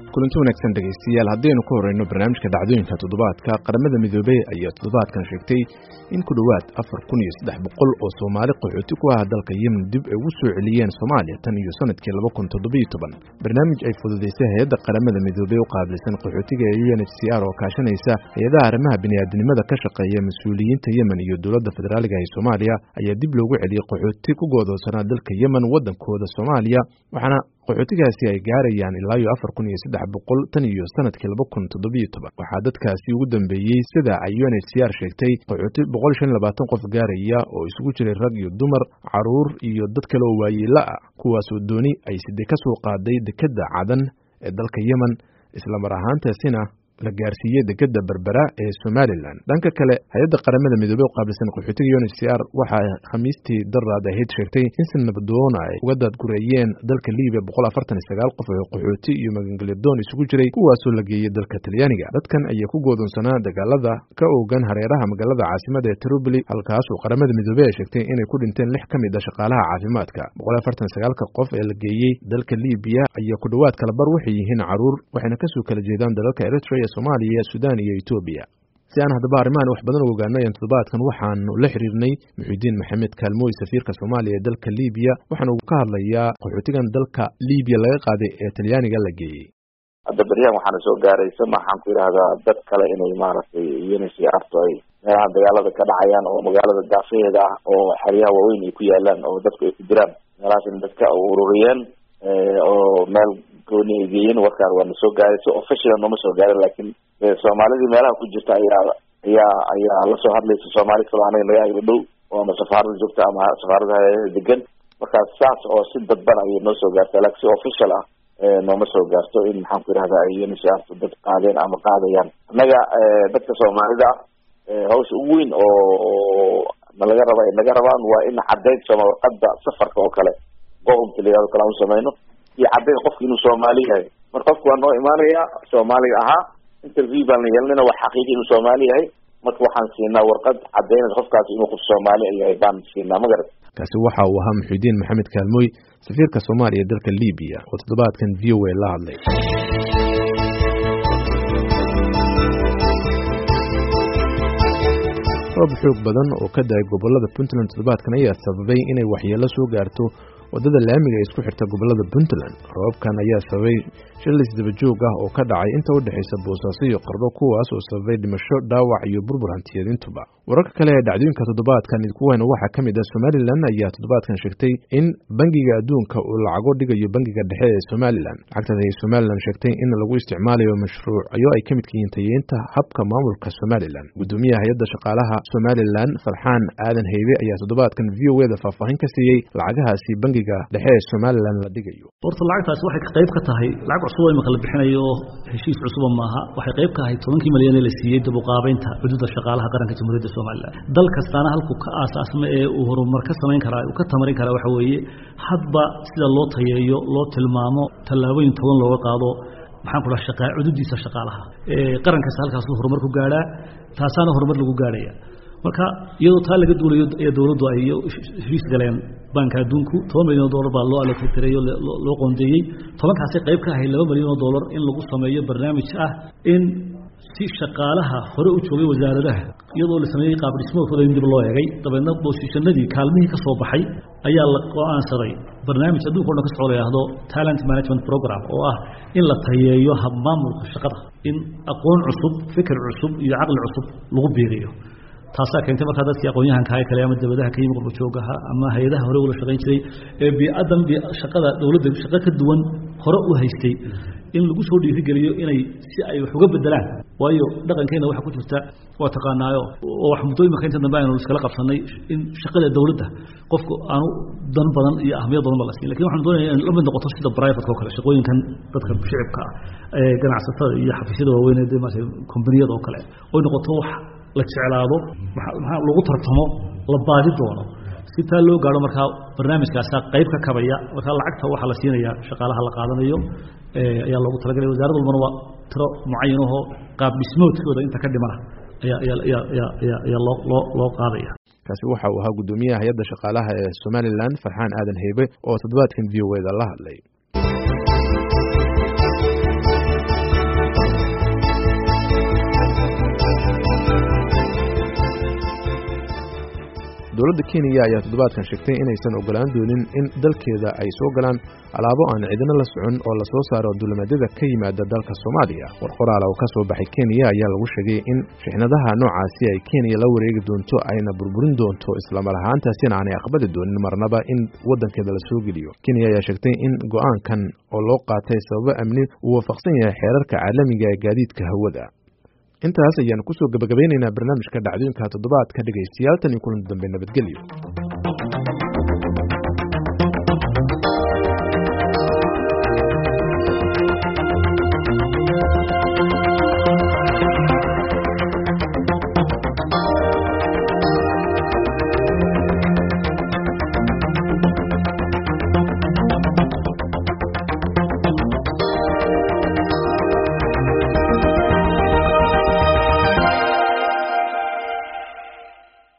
kulanti wanaagsan dhegeystayaal haddaynu ku horeyno barnaamijka dhacdooyinka toddobaadka qaramada midoobey ayaa toddobaadkan sheegtay in ku dhowaad 4,300 oo Soomaali qaxooti ku ah dalka Yemen dib ay ugu soo celiyeen Soomaaliya tan iyo sanadkii 2017 barnaamij ay fududeysay hay'adda qaramada midoobey oo qaabilsan qaxootiga ee UNHCR oo kaashanaysa hay'adaha arrimaha bini'aadanimada ka shaqeeya mas'uuliyiinta Yemen iyo dowladda federaalka ee Soomaaliya ayaa dib loogu celiyay qaxooti ku go'doonsanaa dalka Yemen wadankooda Soomaaliya waxaana qaxootigaasi ay gaarayaan ilaa 4,300 tan iyo sanadkii 2017 waxaa dadkaasi ugu dambeeyay sida ay UNHCR sheegtay qaxooti 125 qof gaaraya oo isugu jiray rag iyo dumar caruur iyo dad kale oo waayeel ah kuwaas oo dooni ay sidee ka soo qaaday dekedda Cadan ee dalka Yemen isla mar ahaantaasina la gaarsiiyay dekedda Berbera ee Somaliland dhanka kale hay'adda qaramada midoobey oo qaabilsan qaxootiga UNHCR waxa khamiistii daraad ahayd sheegtay in sanaddoon ay uga dadgureeyeen dalka Liibiya 149 qof oo qaxooti iyo magangalyadoon isugu jiray kuwaas oo la geeyay dalka Talyaaniga dadkan ayaa ku go'doonsanaa dagaalada ka oogan hareeraha magaalada caasimadda ee Tripoli halkaas oo qaramada midoobey ay sheegtay inay ku dhinteen 6 ka mid ah shaqaalaha caafimaadka 149 qof ee la geeyay dalka Liibiya ayaa ku dhawaad kala bar waxay yihiin caruur waxayna ka soo kala jeedaan dalalka Eritrea Soomaaliya, Suudaan iyo Itoobiya. Si aan hadaba arrimahan wax badan uga ogaanay toddobaadkan waxaanu la xiriirnay Muxuudiin Maxamed Kaalmooy safiirka Soomaaliya ee dalka Liibiya waxaana uu ka hadlayaa qaxootigan dalka Liibiya laga qaaday ee Talyaaniga la geeyay. Hadda bariyan waxaan soo gaaray maxaan ku yiraahdaa dad kale inay maaragtay UNHCR ay meelaha dagaalada ka dhacayaan oo magaalada gaafeeda ah oo xeryaha waaweyn ay ku yaalaan oo dadku ay ku jiraan meelahaas in dadka ururiyeen oo meel gooni ay geeyeen warkaan waa soo gaaray so official ma soo gaaray laakiin Soomaalida meelaha ku jirta ayaa la soo hadlaysa Soomaali kale anaga naga ay dhow oo ama safaarada joogta ama safaarada degan marka saas oo si dadban ay noo soo gaartay laakiin official ah nooma soo gaarto in maxaan ku yiraahdaa ay UNHCR dad qaadeen ama qaadayaan anaga dadka Soomaalida hawsha ugu weyn oo naga rabaan waa in caddeyd warqadda safarka oo kale go'oon taliyaal kala u sameeyno iyo caddeyd qofka inuu Soomaali yahay marka qofku waa noo imaanaya Soomaali ahaa interview baan yeelnayna wax xaqiiqi inuu Soomaali yahay marka waxaan siinaa warqad caddeynaysa qofkaas inuu qof Soomaali yahay baan siinaa magarad kaasi waxa uu ahaa Muxuudiin Maxamed Kaalmooy safiirka Soomaaliya ee dalka Liibiya oo toddobaadkan VOA la hadlay roob xoog badan oo ka daay gobolada Puntland toddobaadkan ayaa sababay inay waxyeello soo gaarto wadada laamiga ee isku xirta gobolada Puntland roobkan ayaa sababay shil isdaba joog ah oo ka dhacay inta u dhaxaysa Boosaaso iyo Qarbo kuwaas oo sababay dhimasho dhaawac iyo burbur hantiyeed intuba wararka kale ee dhacdooyinka toddobaadkan kuwana waxa kamid ah Somaliland ayaa toddobaadkan sheegtay in bangiga adduunka uu lacago dhigayo bangiga dhexe ee Somaliland lacagta ay Somaliland sheegtay in lagu isticmaalayo mashruucyo ay kamid yihiin tayeynta habka maamulka Somaliland gudoomiyaha hay'adda shaqaalaha Somaliland Farxaan Aadan Haybe ayaa toddobaadkan VOA-da faahfaahin ka siiyay lacagahaasi bangiga dhexe ee Somaliland la dhigayo horta lacagtaas waxay ka qayb ka tahay lacag cusub oo imika la bixinayo heshiis cusub maaha waxay qayb ka tahay 10 milyan ee la siiyay dib u qaabaynta xuduudda shaqaalaha qaranka Jamhuuriyadda Soomaaliland dal kastaana halku ka aasaasma ee uu horumar ka sameyn karaa uu ka tamarin karaa waxa weeye hadba sida loo tayeeyo loo tilmaamo talaabooyin toban looga qaado maxaan ku dhahay shaqaa xuduudiisa shaqaalaha qarankaas halkaas uu horumar ku gaaraa taasaana horumar lagu gaaraya marka iyadoo taa laga duulayo ee dawladdu ay heshiis galeen banka adduunku $10 milyan baa loo allocateeyo loo qoondeeyay tobankaasi qayb ka ahay $2 milyan in lagu sameeyo barnaamij ah in si shaqaalaha hore u joogay wasaaradaha iyadoo la sameeyay qaab dhismoodkooda in dib loo eegay dabeedna boosishanadii kaalmihii ka soo baxay ayaa la go'aansaday barnaamij adduunka oo dhan ka soo leeyahdo talent management program oo ah in la tayeeyo hab maamulka shaqada in aqoon cusub fikir cusub iyo aqal cusub lagu biiriyo taasaa keentay markaa dadkii aqoon-yahanka ay kale ama dawladaha ka yimid qurbo joogaha ama hay'adaha hore ula shaqayn jiray ee bi'adan shaqada dawladda shaqo ka duwan hore u haystay in lagu soo dhiirigeliyo inay si ay wax uga bedelaan waayo dhaqankeena waxa ku jirta waa taqaanaayo oo wax mudooyinka inta dambe aynu iskala qabsanay in shaqada dawladda qofku aanu dan badan iyo ahmiyad badan la siin laakiin waxaan doonayaa in la mid noqoto sida private oo kale shaqooyinkan dadka shicibka ee ganacsatada iyo xafiisyada waaweyn ee kombaniyada oo kale oo noqoto wax la jeclaado waxa lagu tartamo la baadi doono si taa loo gaaro marka barnaamijkaas qayb ka kabaya marka lacagta waxa la siinayaa shaqaalaha la qaadanayo ayaa loogu talagalay wasaaradda walbana waa tiro mucayan oo qaab dhismoodkooda inta ka dhimana ayaa loo qaadaya kaasi waxa uu ahaa gudoomiyaha hay'adda shaqaalaha ee Somaliland Farxaan Aadan Haybe oo toddobaadkan VOA-da la hadlay dowladda Kenya ayaa toddobaadkan sheegtay inaysan ogolaan doonin in dalkeeda ay soo galaan alaabo aan cidina la socon oo la soo saaro duulimaadyada ka yimaada dalka Soomaaliya. Qoraal oo ka soo baxay Kenya ayaa lagu sheegay in shixnadaha noocaasi ay Kenya la wareegi doonto ayna burburin doonto isla mar ahaantaasina aanay aqbali doonin marnaba in wadankeeda la soo geliyo. Kenya ayaa sheegtay in go'aankan oo loo qaatay sababo amni uu waafaqsan yahay xeerarka caalamiga ee gaadiidka hawada. intaas ayaan ku soo gabagabeynaynaa barnaamijka dhacdooyinka toddobaadka dhageystayaal tan iyo kulan dambe nabadgelyo.